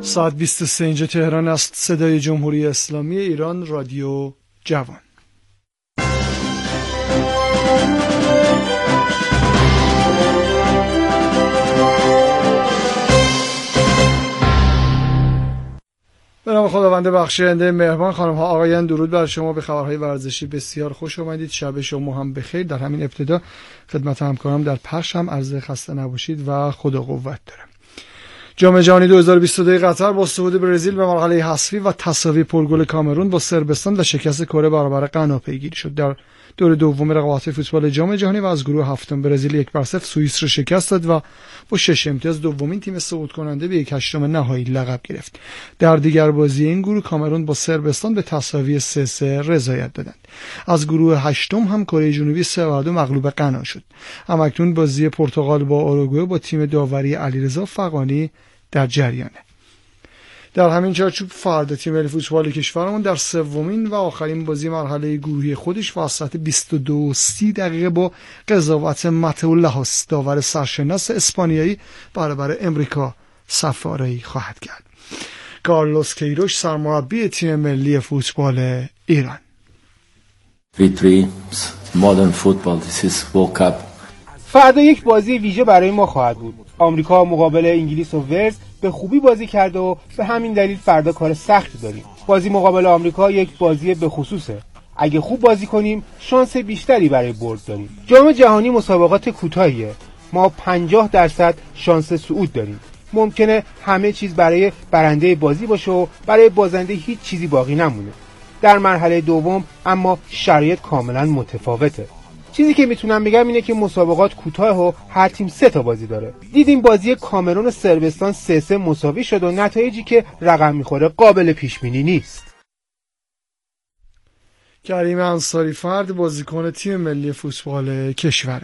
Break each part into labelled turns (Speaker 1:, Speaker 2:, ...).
Speaker 1: ساعت 23 اینجا تهران است. صدای جمهوری اسلامی ایران، رادیو جوان. به نام خداوند بخشاینده مهربان. خانم ها آقایان، درود بر شما. به خبرهای ورزشی بسیار خوش آمدید. شب شما هم بخیر. در همین ابتدا خدمت همکارم در پخش هم عرض خسته نباشید و خدا قوت دارم. جام جهانی 2022 قطر با صعود برزیل به مرحله حذفی و تساوی پرگل کامرون با صربستان و شکست کره برابر غنا پیگیری شد. در دور دوم رقابت فوتبال جام جهانی و از گروه هفتم برزیل 1-0 سوئیس را شکست داد و با 6 امتیاز دومین تیم صعود کننده به 1/8 نهایی لقب گرفت. در دیگر بازی این گروه کامرون با صربستان به تساوی 3-3 رضایت دادند. از گروه هشتم هم کره جنوبی 3-2 مغلوب غنا شد. همکنون بازی پرتغال با اوروگوئه با تیم داوری علیرضا فغانی در جریانه. در همین چارچوب فردا تیم ملی فوتبال کشورمون در سومین و آخرین بازی مرحله گروهی خودش و ساعت 22:30 با قضاوت متئو لاهوس داور سرشناس اسپانیایی برابر امریکا صف آرایی خواهد کرد. کارلوس کیروش سرمربی تیم ملی فوتبال ایران.
Speaker 2: Modern football, this is World Cup.
Speaker 3: فردا یک بازی ویژه برای ما خواهد بود. آمریکا مقابل انگلیس و ولز به خوبی بازی کرده و به همین دلیل فردا کار سختی داریم. بازی مقابل آمریکا یک بازی به خصوصه. اگه خوب بازی کنیم شانس بیشتری برای برد داریم. جام جهانی مسابقات کوتاهیه. ما 50% شانس صعود داریم. ممکنه همه چیز برای برنده بازی باشه و برای بازنده هیچ چیزی باقی نمونه. در مرحله دوم اما شرایط کاملا متفاوته. چیزی که میتونم بگم اینه که مسابقات کوتاه و هر تیم 3 تا بازی داره. دیدیم بازی کامرون و صربستان 3-3 مساوی شد و نتایجی که رقم میخوره قابل پیش بینی نیست.
Speaker 1: کریم انصاری فرد بازیکن تیم ملی فوتبال کشورمون.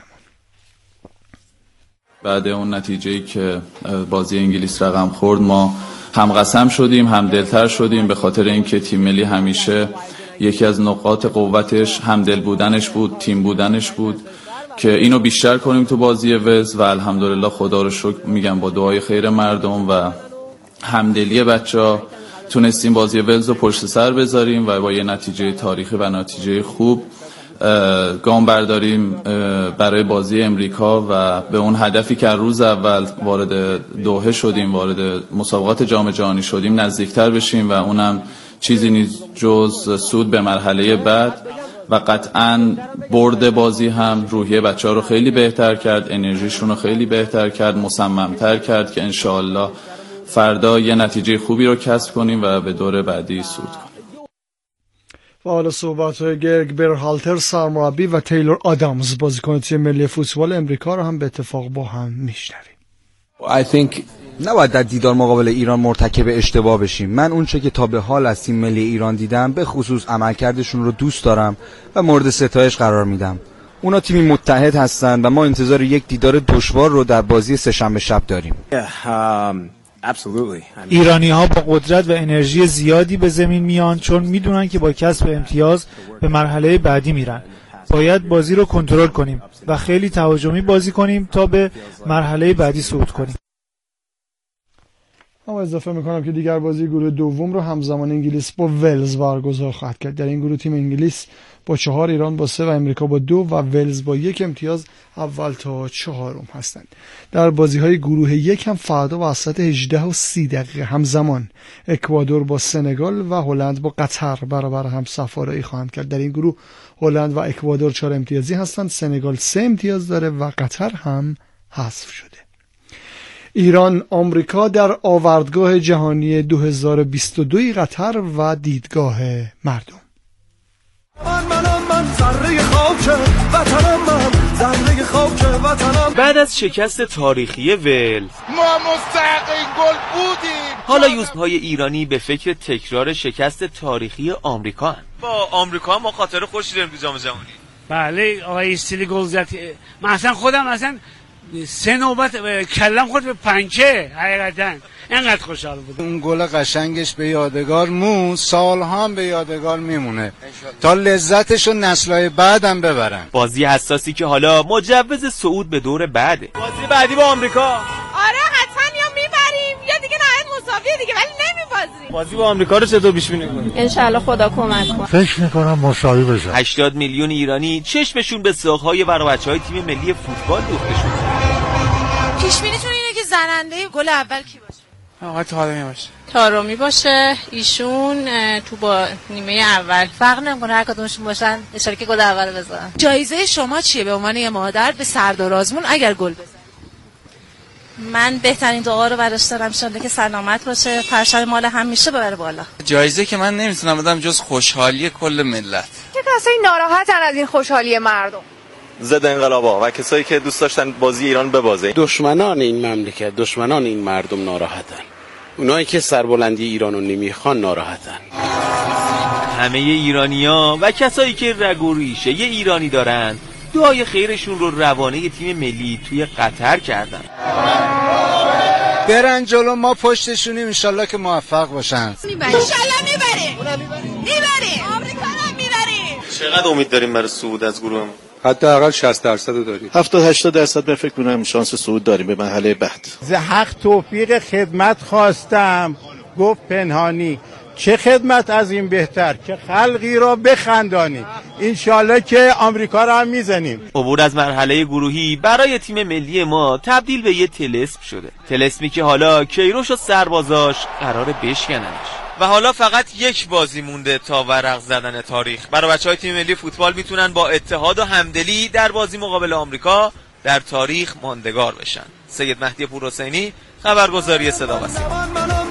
Speaker 4: بعد اون نتیجه‌ای که بازی انگلیس رقم خورد ما هم قسم شدیم هم دلتر شدیم، به خاطر اینکه تیم ملی همیشه یکی از نقاط قوتش همدل بودنش بود، تیم بودنش بود که اینو بیشتر کنیم تو بازی ولز و الحمدلله خدا رو شکر میگم با دعای خیر مردم و همدلی بچه‌ها تونستیم بازی ولز رو پشت سر بذاریم و با یه نتیجه تاریخی و نتیجه خوب گام برداریم برای بازی امریکا و به اون هدفی که روز اول وارد دوحه شدیم، وارد مسابقات جام جهانی شدیم نزدیکتر بشیم و اونم چیزی نیست جز صعود به مرحله بعد و قطعاً برد بازی هم روحیه بچه‌ها رو خیلی بهتر کرد، انرژیشون رو خیلی بهتر کرد، مصمم‌تر کرد که انشاءالله فردا یه نتیجه خوبی رو کسب کنیم و به دور بعدی صعود کنیم.
Speaker 1: و حالا صحبت‌های گرگ برهالتر سرمربی و تیلور آدامز بازیکن تیم ملی فوتبال امریکا رو هم به اتفاق با هم میشنویم.
Speaker 5: نباید در دیدار مقابل ایران مرتکب اشتباه بشیم. من اونچه که تا به حال از تیم ملی ایران دیدم به خصوص عملکردشون رو دوست دارم و مورد ستایش قرار میدم. اونا تیمی متحد هستن و ما انتظار یک دیدار دشوار رو در بازی سه‌شنبه شب داریم.
Speaker 6: ایرانی‌ها با قدرت و انرژی زیادی به زمین میان چون میدونن که با کسب امتیاز به مرحله بعدی میرن. باید بازی رو کنترل کنیم و خیلی تهاجمی بازی کنیم تا به مرحله بعدی صعود کنیم.
Speaker 1: اما اضافه میکنم که دیگر بازی گروه دوم رو همزمان انگلیس با ولز برگزار خواهد کرد. در این گروه تیم انگلیس با 4، ایران با 3 و امریکا با 2 و ولز با 1 امتیاز اول تا 4 هستند. در بازی‌های گروه 1 هم فردا و ساعت 18:30 همزمان اکوادور با سنگال و هلند با قطر برابر هم صف آرایی خواهند کرد. در این گروه هلند و اکوادور 4 امتیازی هستند، سنگال 3 امتیاز داره و قطر هم حذف شده. ایران آمریکا در آوردگاه جهانی 2022 قطر و دیدگاه مردم.
Speaker 7: بعد از شکست تاریخی ولز
Speaker 8: ما مستحق این گل بودیم.
Speaker 7: حالا یوزهای ایرانی به فکر تکرار شکست تاریخی آمریکا هستند. با آمریکا ما خاطره خوشی داریم تو جام جهانی.
Speaker 9: بله آقای استیلی گل زد. من خودم 3 نوبت کلم خورد به پنکه، حقیقتا اینقدر خوشحال بود.
Speaker 10: اون گل قشنگش به یادگار سالها هم به یادگار میمونه تا لذتشو نسل‌های بعدم ببرن.
Speaker 7: بازی حساسی که حالا مجوز صعود به دور بعده. بازی بعدی با آمریکا.
Speaker 11: آره حتما یا میبریم یا دیگه نهایت مساویه دیگه، ولی
Speaker 7: بازی با آمریکا رو چطور پیش بینی می‌کنید؟
Speaker 11: ان شاء الله خدا کمک کنه.
Speaker 12: فکر می‌کنم مساوی بشه.
Speaker 7: 80 میلیون ایرانی چشمشون به ساق‌های بچه‌های تیم ملی فوتبال دوخته شده.
Speaker 13: پیش بینیتون اینه که زننده گل اول کی باشه؟
Speaker 14: آقا طارمی باشه.
Speaker 11: طارمی باشه. ایشون تو با نیمه اول فرق نمی‌کنه هر کدومشون باشن اشاره که گل اول بزنن.
Speaker 13: جایزه شما چیه به عنوان یه مادر به سردار آزمون اگر گل بزنه؟
Speaker 11: من بهترین دعا رو براش دارم انشالله که سلامت باشه، پرچم مال همیشه ببره بالا.
Speaker 14: جایزه که من نمیتونم بدم جز خوشحالی کل ملت.
Speaker 15: چه کسایی ناراحتن از این خوشحالی مردم؟
Speaker 16: ضد انقلابا و کسایی که دوست داشتن بازی ایران ببازه.
Speaker 17: دشمنان این مملکت، دشمنان این مردم ناراحتن. اونایی که سربلندی ایرانو نمیخوان ناراحتن.
Speaker 7: همه ایرانی‌ها و کسایی که رگ و ریشه ایرانی دارن دعای خیرشون رو روانه تیم ملی توی قطر کردن.
Speaker 10: برن جلو، ما پشتشونیم، انشالله که موفق باشن.
Speaker 13: انشالله میبریم. آمریکا رو میبریم.
Speaker 16: چقدر امید داریم برای صعود از گروهمون؟
Speaker 18: حداقل 60% داریم.
Speaker 16: 70-80% به فکر کنم شانس صعود داریم به مرحله بعد.
Speaker 12: ز حق توفیق خدمت خواستم، گفت پنهانی چه خدمت از این بهتر که خلقی را بخندانی. انشالله که آمریکا را هم میزنیم.
Speaker 7: عبور از مرحله گروهی برای تیم ملی ما تبدیل به یه طلسم شده. طلسمی که حالا کیروش و سربازاش قراره بشکننش. و حالا فقط یک بازی مونده تا ورق زدن تاریخ. برای بچهای تیم ملی فوتبال میتونن با اتحاد و همدلی در بازی مقابل آمریکا در تاریخ ماندگار بشن. سید مهدی پورحسینی، خبرگزاری صدا و سیما.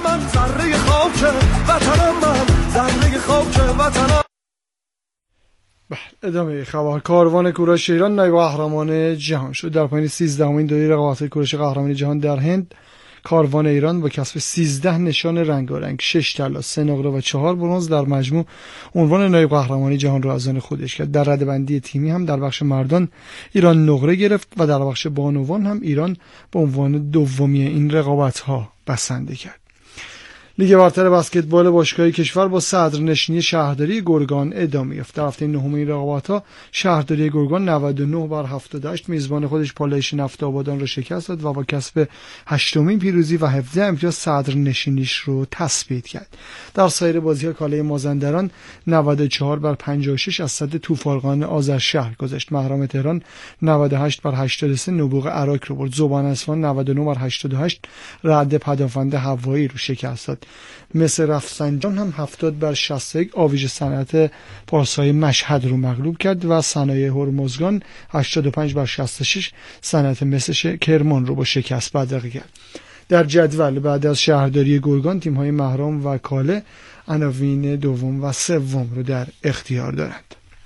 Speaker 1: ادامه خبر. کاروان کوروش ایران نایب قهرمان جهان شد. در پایان 13مین دوره رقابت‌های کوروش قهرمانی جهان در هند، کاروان ایران با کسب 13 نشان رنگارنگ، 6 طلا، 3 نقره و 4 برنز در مجموع عنوان نایب قهرمانی جهان را از آن خودش کرد. در رده‌بندی تیمی هم در بخش مردان ایران نقره گرفت و در بخش بانوان هم ایران به عنوان دومی این رقابت‌ها بسنده کرد. لیگ برتر بسکتبال باشگاهی کشور با صدرنشینی شهرداری گرگان ادامه یافت. در هفته نهم این رقابت‌ها شهرداری گرگان 99-78 میزبان خودش پالایش نفت آبادان را شکست داد و با کسب 8مین پیروزی و 17 امتیاز صدرنشینیش رو تثبیت کرد. در سایر بازی‌ها کالای مازندران 94-56 از صد توفالقان آذرشهر گذشت. مهرام تهران 98-83 نبوغ عراق رو برد. ذوبان اصفهان 99-88 رعد پدافند هوایی رو شکست داد. مثل رفسنجان هم 70-61 آویژ صنعت پارسای مشهد رو مغلوب کرد و صنایع هرمزگان 85-66 صنعت مس کرمان رو با شکست بدرقه کرد. در جدول بعد از شهرداری گرگان تیم‌های مهرام و کاله عناوین دوم و سوم رو در اختیار دارند.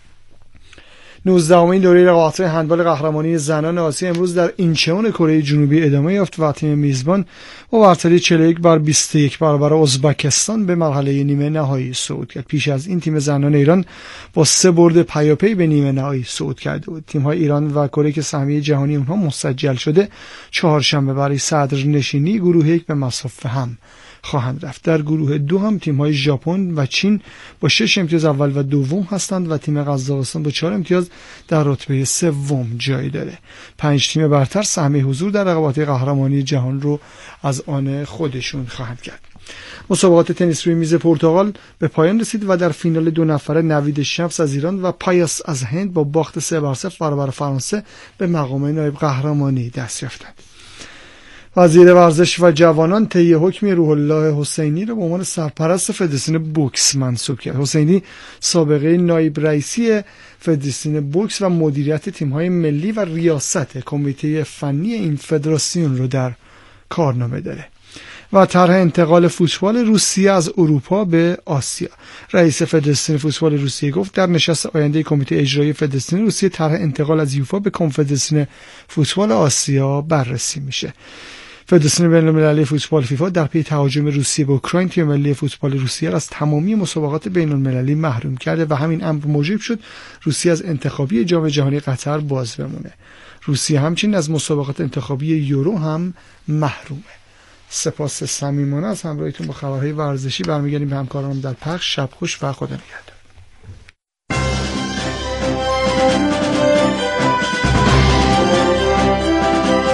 Speaker 1: 19مین دوره رقابت‌های هندبال قهرمانی زنان آسیا امروز در اینچون کره جنوبی ادامه یافت و تیم میزبان با برتری 41-21 برابر ازبکستان به مرحله نیمه نهایی صعود کرد. پیش از این تیم زنان ایران با 3 برد پیاپی به نیمه نهایی صعود کرده بود. تیم‌های ایران و کره که سهمیه جهانی اونها مسجل شده چهارشنبه برای صدرنشینی گروه 1 به مصاف هم خواهند رفت. در گروه 2 هم تیم‌های ژاپن و چین با 6 امتیاز اول و دوم هستند و تیم قزاقستان با 4 امتیاز در رتبه سوم جای داره. 5 تیم برتر سهمیه حضور در رقابت‌های قهرمانی جهان رو از آن خودشون خواهند کرد. مسابقات تنیس روی میز پرتغال به پایان رسید و در فینال 2 نفره نوید شمس از ایران و پایاس از هند با باخت 3-0 برابر فرانسه به مقام نایب قهرمانی دست یافتند. وزیر ورزش و جوانان طی حکم روح الله حسینی را به عنوان سرپرست فدراسیون بوکس منصوب کرد. حسینی سابقه نایب رئیسی فدراسیون بوکس و مدیریت تیم‌های ملی و ریاست کمیته فنی این فدراسیون رو در کارنامه داره. و طرح انتقال فوتبال روسیه از اروپا به آسیا. رئیس فدراسیون فوتبال روسیه گفت در نشست آینده کمیته اجرایی فدراسیون روسیه طرح انتقال از یوفا به کنفدراسیون فوتبال آسیا بررسی میشه. فدراسیون بین‌المللی فوتبال فیفا در پی تهاجم روسیه به اوکراین تیم ملی فوتبال روسیه را از تمامی مسابقات بین‌المللی محروم کرده و همین امر موجب شد روسیه از انتخابی جام جهانی قطر باز بمونه. روسیه همچنین از مسابقات انتخابی یورو هم محرومه. سپاس صمیمانه از همراهیتون با خبرهای ورزشی. برمیگردیم به همکارانم در پخش. شب خوش و خدا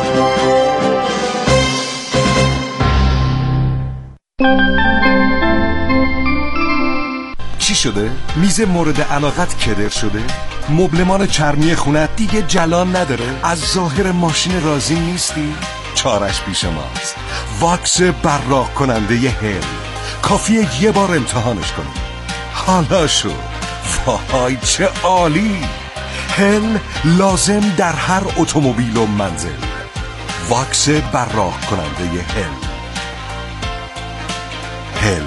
Speaker 1: نگهدار.
Speaker 19: چی شده؟ میز مورد علاقت کدر شده؟ مبلمان چرمی خونت دیگه جلان نداره؟ از ظاهر ماشین راضی نیستی؟ چارش پیش ماست. واکس براق کننده هل. کافیه یه بار امتحانش کنی. حالا شد. وای چه عالی. هل لازم در هر اتومبیل و منزل. واکس براق کننده هل.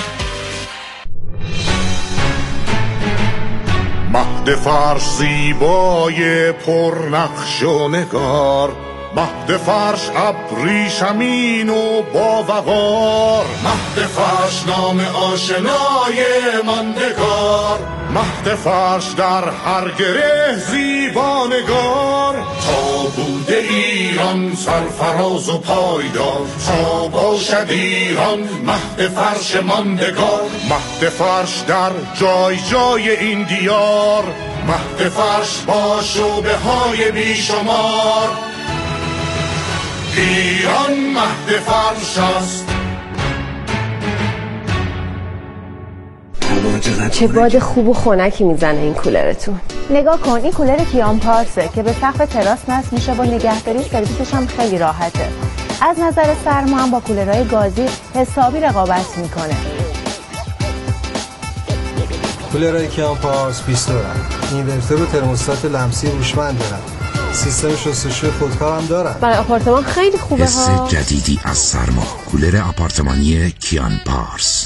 Speaker 8: مهد فرش زیبای پرنقش و نگار، مهد فرش ابریشمین و باوقار، مهد فرش نام آشنای ماندگار، مهد فرش در هر گره زیبانگار. تا بوده ایران سرفراز و پایدار، تا باشد ایران مهد فرش ماندگار. مهد فرش در جای جای این دیار، مهد فرش با شعبه های بیشمار. ایران مهد فرش است.
Speaker 20: چه باد خوب و خنکی میزنه این کولرتون.
Speaker 21: نگاه کن، این کولر کیان پارسه که به سقف تراس نصب میشه و نگهداری سرویسش هم خیلی راحته. از نظر سرما هم با کولرهای گازی حسابی رقابت میکنه.
Speaker 22: کولرهای کیان پارس 20 دارن. اینورتر و ترموستات لمسی هوشمند دارن. سیستم شستشوی خودکار هم دارن.
Speaker 20: برای آپارتمان خیلی خوبه
Speaker 23: حس
Speaker 20: ها.
Speaker 23: جدیدی از سرما. کولر آپارتمانی کیان پارس.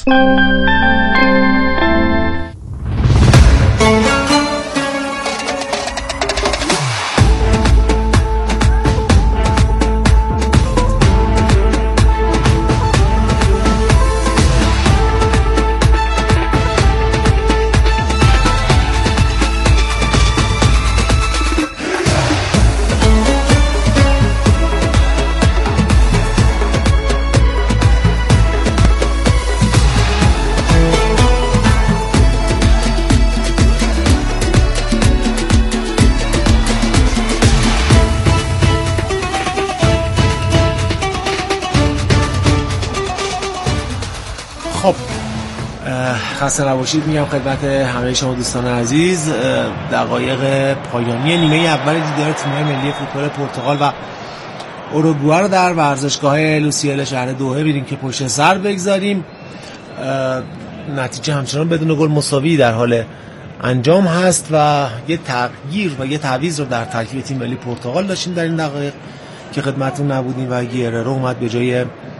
Speaker 24: خسته نباشید میگم خدمت همه شما دوستان عزیز. دقایق پایانی نیمه اول دیدار تیم‌های ملی فوتبال پرتغال و اوروگوئه رو در ورزشگاه لوسیل شهر دوحه ببینیم که پشت سر بگذاریم. نتیجه همچنان بدون گل مساوی در حال انجام هست و یه تغییر و یه تعویض رو در ترکیب تیم ملی پرتغال داشتیم در این دقایق که خدمتتون نبودیم و گیررو اومد به جای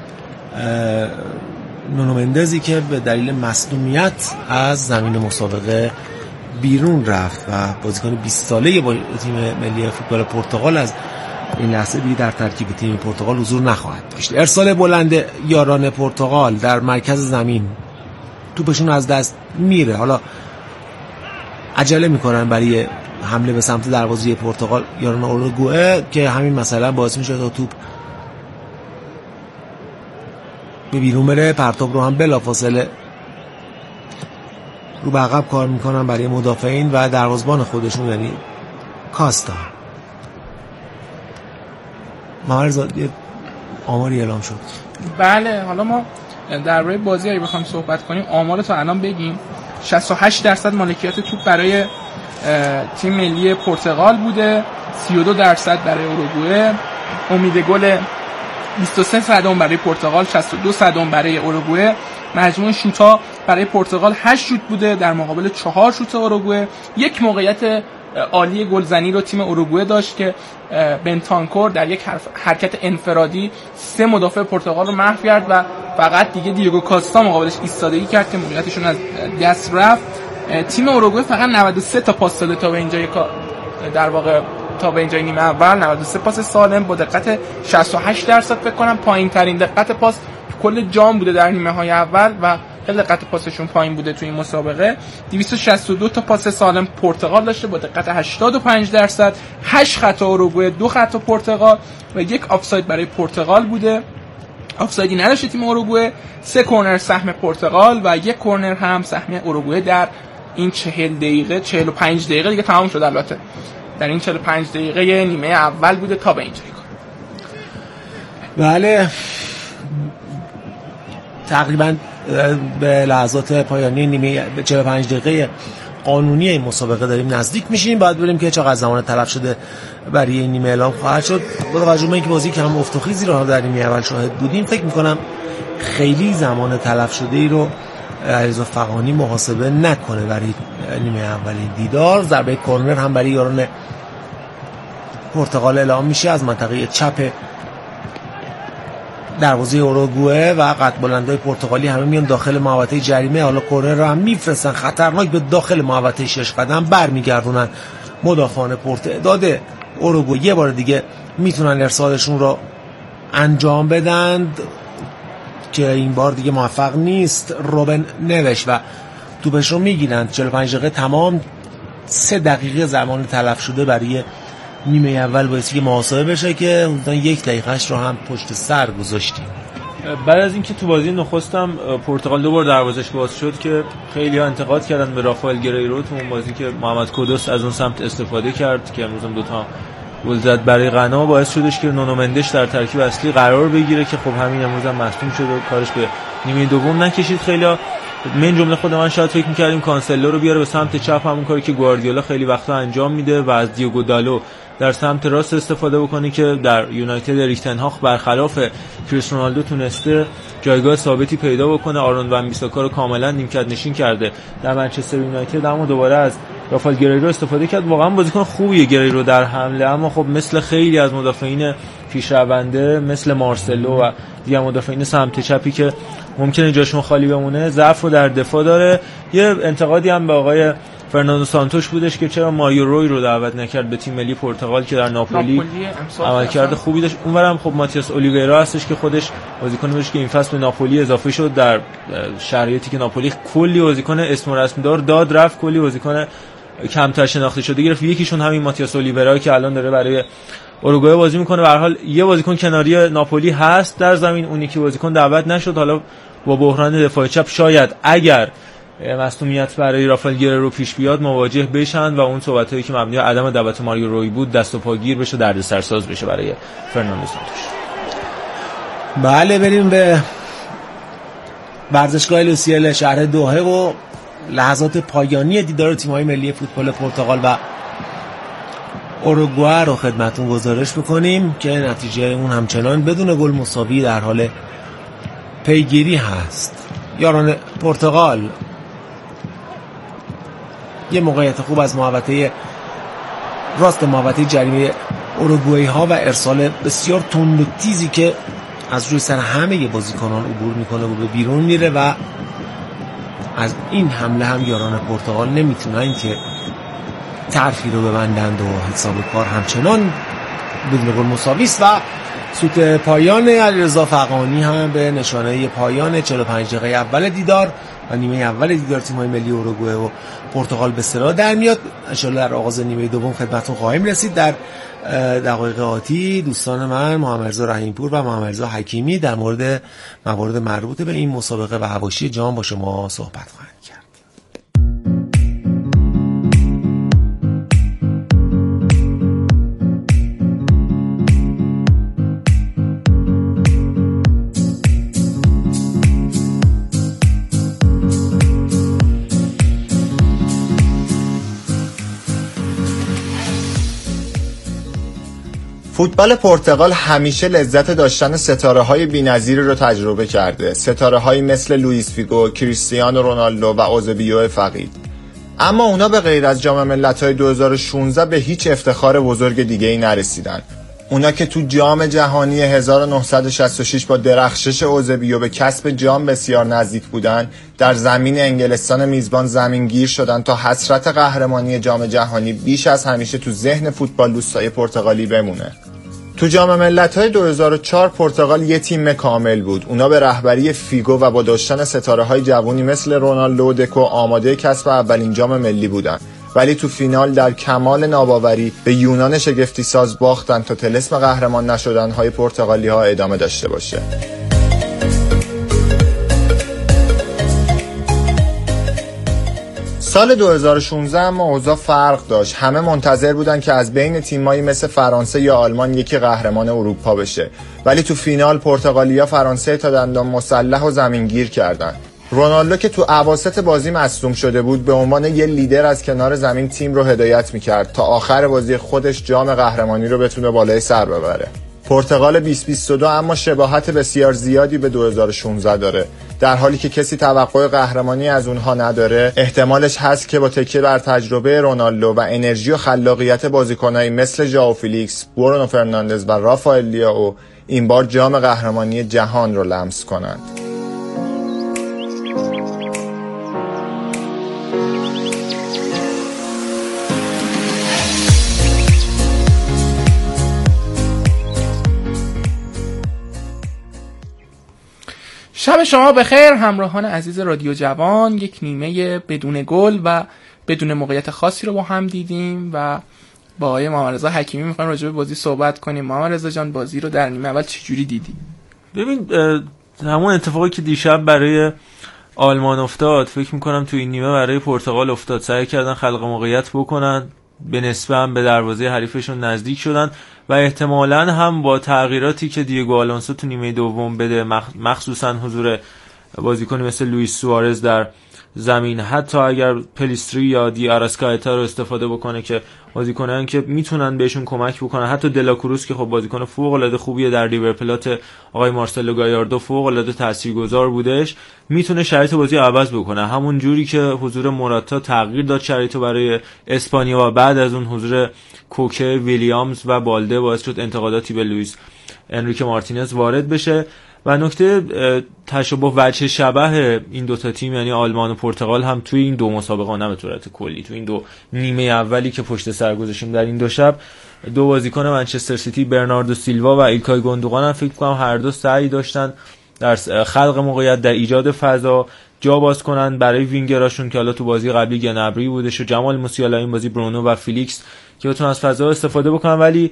Speaker 24: نونو مندزی که به دلیل مصدومیت از زمین مسابقه بیرون رفت و بازیکن 20 ساله‌ای با تیم ملی فوتبال پرتغال از این لحظه دیگه در ترکیب تیم پرتغال حضور نخواهد داشت. ارسال بلند یاران پرتغال در مرکز زمین، توپشون از دست میره. حالا عجله میکنن برای حمله به سمت دروازه پرتغال یاران اوروگوئه که همین مثلا باعث میشه تا توپ به بیرون بره. پرتاب رو هم بلافاصله رو به عقب کار میکنن برای مدافعین و دروازه‌بان خودشون یعنی کاستا. محمد یه آماری اعلام شد.
Speaker 25: بله، حالا ما درباره بازی اگه بخوایم صحبت کنیم آمار تا الان بگیم. 68% مالکیت توپ برای تیم ملی پرتغال بوده، 32% برای اوروگوئه. امید گل 23 برای پرتغال، 62 برای اوروگوئه. مجموع شوت‌ها برای پرتغال 8 شوت بوده در مقابل 4 شوت اوروگوئه. یک موقعیت عالی گلزنی رو تیم اوروگوئه داشت که بنتانکور در یک حرکت انفرادی 3 مدافع پرتغال رو محو کرد و فقط دیگه دیگو کاستا مقابلش ایستادگی کرد که موقعیتشون از دست رفت. تیم اوروگوئه فقط 93 تا پاس داده تا به اینجای در واقع تا به اینجای نیمه اول. 93 پاس سالم با دقت 68% فکر کنم پایین ترین دقت پاس کل جام بوده در نیمه های اول و خیلی دقت پاسشون پایین بوده تو این مسابقه. 262 تا پاس سالم پرتغال داشته با دقت 85%. 8 خطا اوروگوئه، 2 خطا پرتغال و 1 آفساید برای پرتغال بوده. آفسایدی نداشته تیم اوروگوئه. 3 کورنر سهم پرتغال و 1 کورنر هم سهم اوروگوئه در این 40 دقیقه 45 دقیقه دیگه تمام شد. البته در این 45 دقیقه نیمه اول بوده تا به اینجا.
Speaker 24: بله، تقریبا به لحظات پایانی نیمه 45 دقیقه قانونی این مسابقه داریم نزدیک میشیم. باید ببینیم که چقدر زمان تلف شده برای این نیمه اعلام خواهد شد. با توجه به اینکه بازی کم افت و خیزی رو در نیمه اول شاهد بودیم، فکر می‌کنم خیلی زمان تلف شده ای رو علیرضا فغانی محاسبه نکنه برای نیمه اولی دیدار. ضربه کرنر هم برای یاران پرتغال اعلام میشه از منطقه چپ دروازه اوروگوئه و قد بلندای پرتغالی همه میان داخل محوطه جریمه. حالا کرنر رو هم میفرستن خطرناک به داخل محوطه 6 قدم، برمیگردونن مدافعان پرتعداد اوروگوئه یه بار دیگه میتونن ارسالشون رو انجام بدن که این بار دیگه موفق نیست. روبن نوش و توپش رو میگیرن. 45 دقیقه تمام، 3 دقیقه زمان تلف شده برای نیمه اول باعثی که محاسبه بشه که حدوداً 1 دقیقهش رو هم پشت سر گذاشتیم.
Speaker 2: بعد از اینکه تو بازی نخست هم پرتغال 2 بار دروازش باز شد که خیلی ها انتقاد کردن به رافائل گریرو تو اون بازی که محمد کودوس از اون سمت استفاده کرد که امروز هم 2 تا گل زد برای غنا، باعث شدش که نونو مندش در ترکیب اصلی قرار بگیره که خب همین امروز هم مصدوم شد و کارش به نیمه دوم نکشید. خیلی‌ها من جمله خود من شاید فکر می‌کردیم کانسلو رو بیاره به سمت چپ، همون کاری که گواردیولا خیلی وقتا انجام میده، و از دیوگو دالو در سمت راست استفاده بکنه که در یونایتد اریک تن هاگ برخلاف کریس رونالدو تونسته جایگاه ثابتی پیدا بکنه. آرون ون بیساکا رو کاملا نیمکت نشین کرده در منچستر یونایتد، اما دوباره از رافائل گریرو استفاده کرد. واقعا بازیکن خوبیه گریرو در حمله، اما خب مثل خیلی از مدافعین پیشرونده مثل مارسلو و دیگر مدافعین سمت چپی که ممکنه جاشون خالی بمونه، ضعف رو در دفاع داره. یه انتقادی هم به آقای فرناندو سانتوش بودش که چرا ماریو روی رو دعوت نکرد به تیم ملی پرتغال که در ناپولی عملکرد خوبی داشت. اونورم خب ماتیاس اولیویرا هستش که خودش بازیکنی بودش که این فصل به ناپولی اضافه شد در شرایطی که ناپولی کلی بازیکن اسم رسمی داد رفت، کلی بازیکن کمتر شناخته شده گرفت. یکیشون همین ماتیاس اولیویرا که الان داره برای اوروگوئه بازی میکنه. به هر حال یه بازیکن کناری ناپولی هست در زمین، اونی که بازیکن دعوت نشد. حالا با بحران دفاع چپ شاید اگر مصونیت برای رافائل گریرو پیش بیاد مواجه بشن و اون صحبتایی که مبنی بر عدم دعوت ماریو روی بود دست و پاگیر بشه، دردسرساز بشه برای فرناندو سانتوش.
Speaker 24: بله بریم به ورزشگاه لوسیل شهر دوحه و لحظات پایانی دیدار تیم‌های ملی فوتبال پرتغال و اوروگوئه رو خدمتتون گزارش بکنیم که نتیجه اون همچنان بدون گل مساوی در حال پیگیری هست. یاران پرتغال یه موقعیت خوب از محوطه راست محوطه جریمه اوروگوئه‌ای ها و ارسال بسیار تند و تیزی که از روی سر همه بازیکنان عبور میکنه و به بیرون میره و از این حمله هم یاران پرتغال نمیتونن که طرفی رو ببندند و حساب کار همچنان بدون گل مساوی است و سوت پایان علیرضا فغانی هم به نشانه پایان 45 دقیقه اول دیدار و نیمه اول دیدار تیم‌های ملی اوروگوئه و پرتغال به اصطلاح در میاد. ان شاءالله در آغاز نیمه دوم خدمتتون خواهیم رسید. در دقایق آتی دوستان من محمد رضا رحیمپور و محمد رضا حکیمی در مورد موارد مربوط به این مسابقه و حواشی جام با شما صحبت خواهند کرد.
Speaker 3: فوتبال پرتغال همیشه لذت داشتن ستاره‌های بی‌نظیری رو تجربه کرده. ستاره‌هایی مثل لوئیس فیگو، کریستیانو رونالدو و اوزبیو فقید. اما اونا به غیر از جام ملت‌های 2016 به هیچ افتخار بزرگ دیگه‌ای نرسیدن. اونا که تو جام جهانی 1966 با درخشش اوزبیو به کسب جام بسیار نزدیک بودن، در زمین انگلستان میزبان زمینگیر شدن تا حسرت قهرمانی جام جهانی بیش از همیشه تو ذهن فوتبال دوستای پرتغالی بمونه. تو جام ملت‌های 2004 پرتغال یه تیم کامل بود. اونا به رهبری فیگو و با داشتن ستاره‌های جوانی مثل رونالدو و دکو آماده کسب اولین جام ملی بودن. ولی تو فینال در کمال ناباوری به یونان شگفتی ساز باختن تا طلسم قهرمان نشدن‌های پرتغالی‌ها ادامه داشته باشه. سال 2016 اما اوضاع فرق داشت. همه منتظر بودن که از بین تیمایی مثل فرانسه یا آلمان یکی قهرمان اروپا بشه. ولی تو فینال پرتغالیا فرانسه تا دندان مسلح و زمینگیر کردن. رونالدو که تو اواسط بازی مصدوم شده بود به عنوان یه لیدر از کنار زمین تیم رو هدایت میکرد تا آخر بازی خودش جام قهرمانی رو بتونه بالای سر ببره. پرتغال 2022 اما شباهت بسیار زیادی به 2016 داره. در حالی که کسی توقع قهرمانی از اونها نداره، احتمالش هست که با تکیه بر تجربه رونالدو و انرژی و خلاقیت بازیکنایی مثل ژائو فیلیکس، برونو فرناندز و رافائل لیائو این بار جام قهرمانی جهان رو لمس کنند.
Speaker 25: شب شما بخیر همراهان عزیز رادیو جوان. یک نیمه بدون گل و بدون موقعیت خاصی رو با هم دیدیم و با آقای محمد رضا حکیمی می‌خوایم راجع به بازی صحبت کنیم. محمد رضا جان، بازی رو در نیمه اول چجوری دیدی؟
Speaker 2: ببین، همون اتفاقی که دیشب برای آلمان افتاد فکر می‌کنم تو این نیمه برای پرتغال افتاد. سعی کردن خلق موقعیت بکنن، به نسبت هم به دروازه حریفشون نزدیک شدن و احتمالاً هم با تغییراتی که دیگو آلونسو تو نیمه دوم بده، مخصوصاً حضور بازیکنی مثل لوئیس سوارز در زمین، حتی اگر پلیستری یا دی آراسکایتا رو استفاده بکنه که بازیکنان که میتونن بهشون کمک بکنن، حتی دلاکروس که خب بازیکن فوق العاده خوبیه در ریور پلات آقای مارسلو گایاردو فوق العاده تاثیرگذار بودش، میتونه شرایط بازی عوض بکنه. همون جوری که حضور موراتا تغییر داد شرایطو برای اسپانیا و بعد از اون حضور کوکه، ویلیامز و بالده باعث شد انتقاداتی به لوئیس انریکه مارتینز وارد بشه. و نکته تشابه وجه شبه این دوتا تیم یعنی آلمان و پرتغال هم توی این دو مسابقه، نه به صورت کلی، توی این دو نیمه اولی که پشت سر گذاشتیم در این دو شب، دو بازیکن منچستر سیتی برناردو سیلوا و ایلکای گوندوغان هم فکر کنم هر دو سعی داشتن در خلق موقعیت، در ایجاد فضا جا باز کنن برای وینگراشون که حالا تو بازی قبلی گنبری بودش و جمال موسیالا، این بازی برونو و فیلیکس که بتونن از فضا استفاده بکنن. ولی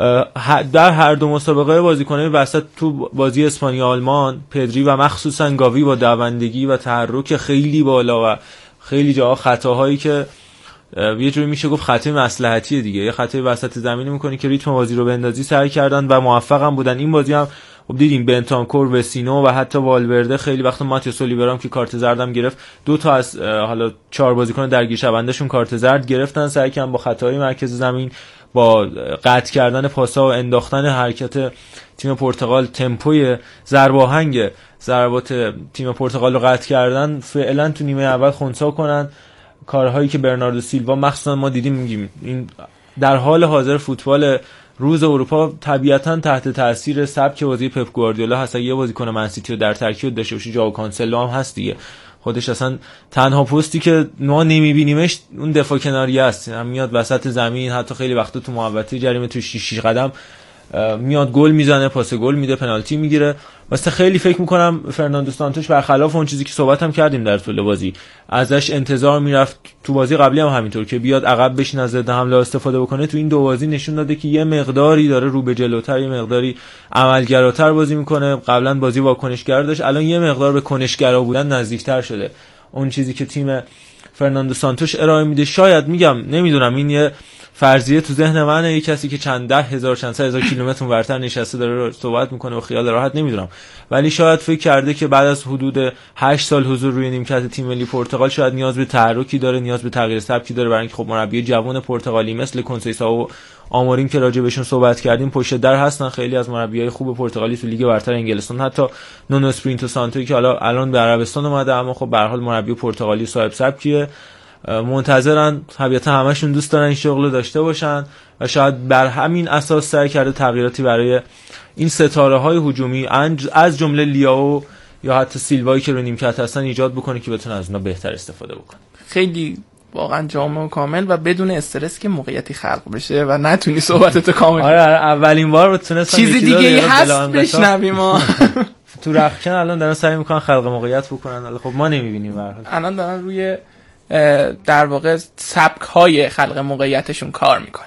Speaker 2: در هر دو مسابقه بازیکنای وسط تو بازی اسپانیا آلمان، پدری و مخصوصا گاوی با دوندگی و تحرک خیلی بالا و خیلی جاها خطاهایی که یه جوری میشه گفت خطای مصلحتی دیگه، یه خطای وسط زمین میکنی که ریتم بازی رو بندازی، سعی کردن و موفق هم بودن. این بازی هم خب دیدیم بنتانکور، وسینو و حتی والورده، خیلی وقت ماتیوس اولیورام که کارت زردم گرفت، دو تا از حالا 4 بازیکن درگیر شوندهشون کارت زرد گرفتن. سعی کردن با خطای مرکز زمین، با قطع کردن پاسا و انداختن حرکت تیم پرتغال، تمپوی ضرباهنگ ضربات تیم پرتغال رو قطع کردن، فعلا تو نیمه اول خنثی کنن. کارهایی که برناردو سیلوا مخصوصا ما دیدیم، میگیم این در حال حاضر فوتبال روز اروپا طبیعتا تحت تاثیر سبک بازی پپ گواردیولا هست. یه بازیکن منسیتی رو در ترکیب داشته باشه، ژائو کانسلو هم هست دیگه، خودش اصلا تنها پستی که ما نمیبینیمش اون دفاع کناری است، هم میاد وسط زمین، حتی خیلی وقتا تو محوطه جریمه تو 6 قدم میاد گل میزنه، پاس گل میده، پنالتی میگیره. واسه خیلی فکر میکنم فرناندو سانتوش برخلاف اون چیزی که صحبت هم کردیم در طول بازی ازش انتظار میرفت، تو بازی قبلی هم همینطور که بیاد عقب بشین از ضد حمله استفاده بکنه، تو این دو بازی نشون داده که یه مقداری داره رو به جلوتر، یه مقداری عملگراتر بازی میکنه. قبلا بازی واکنشگر داشت، الان یه مقدار به کنشگرا بودن نزدیکتر شده. اون چیزی که تیم فرناندو سانتوش ارائه میده، شاید میگم نمیدونم، این یه فرضیه تو ذهن منه، یه کسی که چند ده هزار چند صد هزار کیلومتر اونورتر نشسته داره صحبت میکنه و خیال راحت، نمیدونم، ولی شاید فکر کرده که بعد از حدود 8 سال حضور روی نیمکت تیم ملی پرتغال شاید نیاز به تحرکی داره، نیاز به تغییر سبکی داره، برای اینکه خب مربی جوان پرتغالی مثل کنسیسا و آموریم که راجع بهشون صحبت کردیم پشت در هستن. خیلی از مربیای خوب پرتغالی تو لیگ برتر انگلستان، حتی نونو اسپرینتو سانتو که حالا الان به عربستان اومده اما خب به هر حال مربی پرتغالی صاحب سبکیه، منتظرن. طبیعتا همشون دوست دارن این شغل رو داشته باشن و شاید بر همین اساس سعی کرده تغییراتی برای این ستاره های هجومی از جمله لیائو یا حتی سیلوایی که رو نیمکت هستن ایجاد بکنه که بتونه از اونها بهتر استفاده بکنه.
Speaker 25: خیلی واقعا جامع و کامل و بدون استرس که موقعیتی خلق بشه و نتونی صحبتتو کامل.
Speaker 2: آره اولین بار تونستم
Speaker 25: چیزی دیگه هست بشنویم ما.
Speaker 2: تو رخکن الان دارن سعی میکنن خلق موقعیت بکنن، خب ما نمیبینیم. به هر حال
Speaker 25: الان دارن روی در واقع سبک‌های خلق موقعیتشون کار میکنن.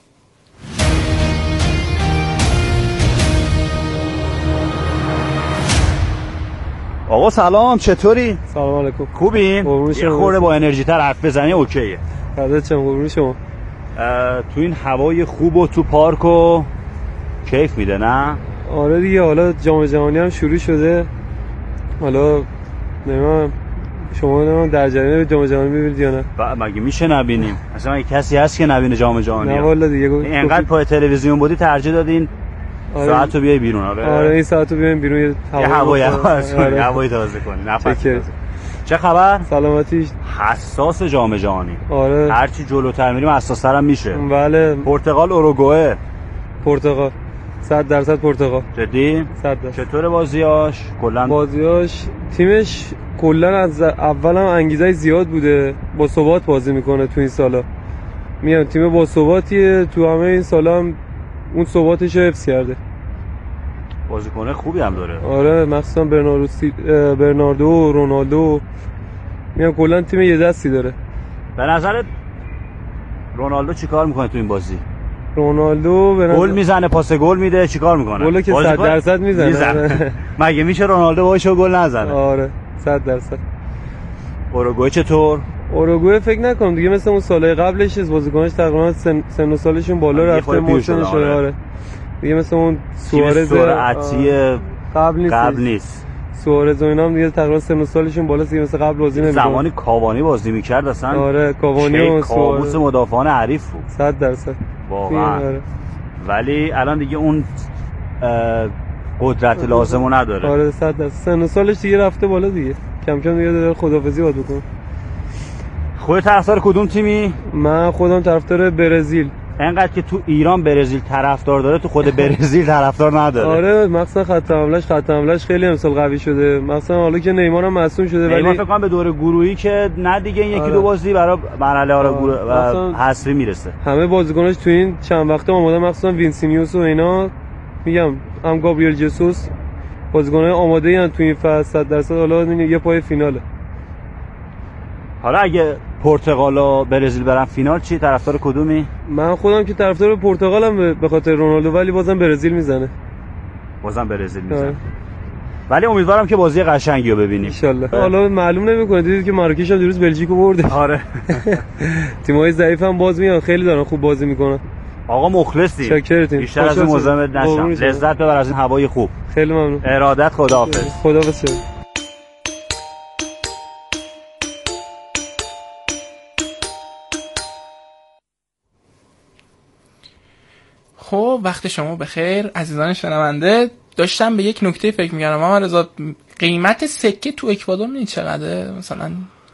Speaker 4: آقا سلام، چطوری؟
Speaker 5: سلام علیکم.
Speaker 4: خوبین؟ یه خورده با انرژی تر حرف بزنی اوکیه.
Speaker 5: فدات شم. قربون شما.
Speaker 4: تو این هوای خوب و تو پارک و کیف میده نه؟
Speaker 5: آره دیگه، حالا جام جهانی هم شروع شده، حالا نمیدونم شما در جریان جام جهانی می‌بینید یا نه؟
Speaker 4: مگه میشه نبینیم؟ اصلا مگه کسی هست که نبینه جام جهانی؟
Speaker 5: نه والا دیگه
Speaker 4: اینقدر پای تلویزیون بودی ترجیح دادین ساعتو بیای بیرون.
Speaker 5: آره این ساعتو بیایم بیرون
Speaker 4: یه هوایی تازه کنی. نفس چه خبر؟
Speaker 5: سلامتیش
Speaker 4: حساس جام جهانی.
Speaker 5: آره
Speaker 4: هرچی جلوتر میریم حساس‌تر هم میشه.
Speaker 5: بله.
Speaker 4: پرتغال اوروگوئه.
Speaker 5: پرتغال 100% پرتغال.
Speaker 4: جدی؟
Speaker 5: 100%.
Speaker 4: چطوره بازیاش؟ کلا
Speaker 5: بازیاش تیمش کلا از اول هم انگیزه زیاد بوده، با ثبات بازی میکنه تو این سالا. میگم تیم با ثباتیه، تو همه این سالا هم اون ثباتش رو حفظ کرده.
Speaker 4: بازیکن خوبی هم داره.
Speaker 5: آره مخصوصا برناردو و رونالدو. میگم کلا تیم یه دستی داره.
Speaker 4: به نظرت رونالدو چیکار میکنه تو این بازی؟
Speaker 5: رونالدو
Speaker 4: گل میزنه، پاس گل میده، چیکار میکنه؟
Speaker 5: گل که 100% میزنه.
Speaker 4: مگه میشه رونالدو وایسو گل نزنه؟
Speaker 5: آره 100%.
Speaker 4: اوروگوئه چطور؟
Speaker 5: اوروگوئه فکر نکنم دیگه مثل اون سالهای قبلش بازیکناش تقریبا سن و سالشون بالا رفته، موشنش آره دیگه مثل اون سوارز
Speaker 4: سرعتی
Speaker 5: قبل نیست. سوارز و اینا هم دیگه تقریبا سن و سالشون بالاست دیگه مثل قبل بازی نمی‌کنه.
Speaker 4: زمانی کاوانی بازی می‌کرد اصلا.
Speaker 5: آره کاوانی و
Speaker 4: سوارز مدافعان حریف بود
Speaker 5: 100%.
Speaker 4: واقعا. ولی الان دیگه اون قدرت لازمو نداره.
Speaker 5: آره 100%. سن و سالش دیگه رفته بالا دیگه. کم کم دیگه داره خداحافظی باید بکنه.
Speaker 4: خودت طرفدار کدوم تیمی؟
Speaker 5: من خودم طرفدار برزیل.
Speaker 4: اینقدر که تو ایران برزیل طرفدار داره تو خود برزیل طرفدار نداره.
Speaker 5: آره مثلا خط حمله‌اش خیلی امسال قوی شده، مثلا حالا که نیمار هم مصدوم شده.
Speaker 4: ولی فکر کنم به دور گروهی که نه دیگه این یکی دو بازی برای مرحله گروه حذفی میرسه.
Speaker 5: همه بازیکناش تو این چند وقته آماده، مخصوصا وینسینیوس و اینا، میگم هم گابریل جسوس بازیکنای آماده ان تو این فصل 100%. حالا یه پای فیناله.
Speaker 4: حالا اگه پرتغال و برزیل برن فینال چی طرفدار کدومی؟
Speaker 5: من خودم که طرفدار پرتغالم به خاطر رونالدو، ولی بازم برزیل میزنه.
Speaker 4: ولی امیدوارم که بازی قشنگی رو ببینیم
Speaker 5: ان شاء الله. حالا معلوم نمیکنه، دیدید که مراکش هم دیروز بلژیکو برده.
Speaker 4: آره
Speaker 5: تیم‌های ضعیف هم باز میان، خیلی دارن خوب بازی میکنن.
Speaker 4: آقا مخلصی.
Speaker 5: شکرتیم.
Speaker 4: بیشتر از این مزاحمت نشم. لذت ببر از این هوای خوب.
Speaker 5: خیلی ممنون.
Speaker 4: ارادت. خداحافظ.
Speaker 5: خداحافظ.
Speaker 25: خب وقت شما بخیر عزیزان شنونده. داشتم به یک نکته فکر می‌کردم. محمد رضا قیمت سکه تو اکوادور می‌دونی چقدره مثلا؟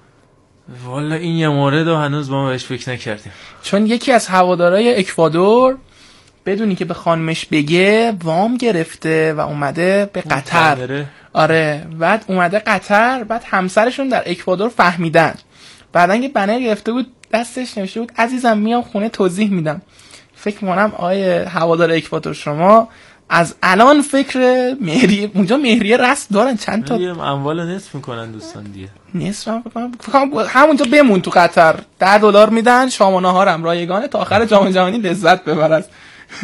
Speaker 2: والا این یه مورد رو هنوز ما بهش فکر نکردیم،
Speaker 25: چون یکی از هوادارهای اکوادور بدونی که به خانمش بگه وام گرفته و اومده به قطر. آره بعد اومده قطر، بعد همسرشون در اکوادور فهمیدن، بعدن یه بنر گرفته بود دستش نوشته بود عزیزم میام خونه توضیح میدم. فکر می‌کنم آیه هوادار اکوادور شما از الان فکر مهریه اونجا مهریه رسم دارن چند تا
Speaker 2: اموال نصف میکنن دوستان دیگه.
Speaker 25: نصف همونجا بمون تو قطر $10 میدن، شام و نهارم رایگانه تا آخر جام جهانی لذت ببر از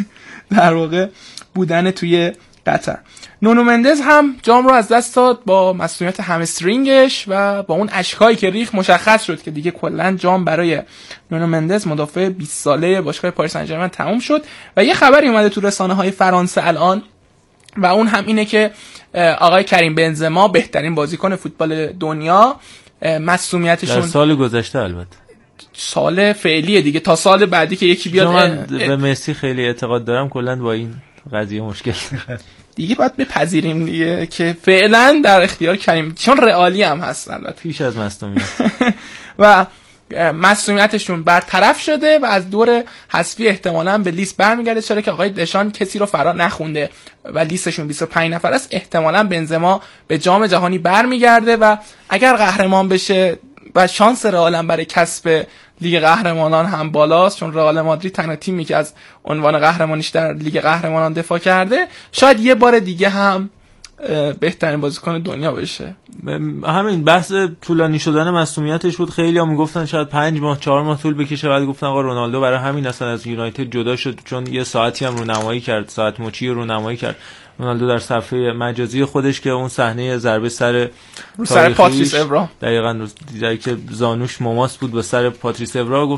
Speaker 25: در واقع بودن توی قطر. نونو مندز هم جام رو از دست داد با مسئولیت همسترینگش و با اون اشکایی که ریخ مشخص شد که دیگه کلا جام برای نونو مندز مدافع 20 ساله باشگاه پاریس سن ژرمن تموم شد. و یه خبری اومده تو رسانه‌های فرانسه الان و اون هم اینه که آقای کریم بنزما بهترین بازیکن فوتبال دنیا مسئولیتشون
Speaker 2: در سال گذشته، البته
Speaker 25: سال فعلیه دیگه، تا سال بعدی که یکی بیاد.
Speaker 2: من به مسی خیلی اعتقاد دارم، کلا با این قضیه مشکل
Speaker 25: دیگه باید بپذیریم دیگه که فعلا در اختیار کریم، چون رئالی هم هست البته
Speaker 2: پیش از مصدومیت
Speaker 25: و مصدومیتشون برطرف شده و از دور حذفی احتمالاً به لیست برمیگرده، چرا که آقای دشان کسی رو فرا نخونده و لیستشون 25 نفر است. احتمالاً بنزما به جام جهانی برمیگرده و اگر قهرمان بشه و شانس رئال برای کسب لیگ قهرمانان هم بالاست، چون رئال مادرید تنها تیمی که از عنوان قهرمانیش در لیگ قهرمانان دفاع کرده، شاید یه بار دیگه هم بهترین بازیکن دنیا بشه.
Speaker 2: همین بحث طولانی شدن مسئولیتش بود، خیلی ها میگفتن شاید 5 ماه 4 ماه طول بکشه، بعد گفتن آقا رونالدو برای همین اصلا از یونایتد جدا شد، چون یه ساعتی هم رونمایی کرد، ساعت مچی رونمایی کرد رونالدو در صفحه مجازی خودش که اون صحنه ضربه سر
Speaker 25: پاتریس اورا
Speaker 2: دقیقاً دیدی که زانوش مماس بود با سر پاتریس اورا،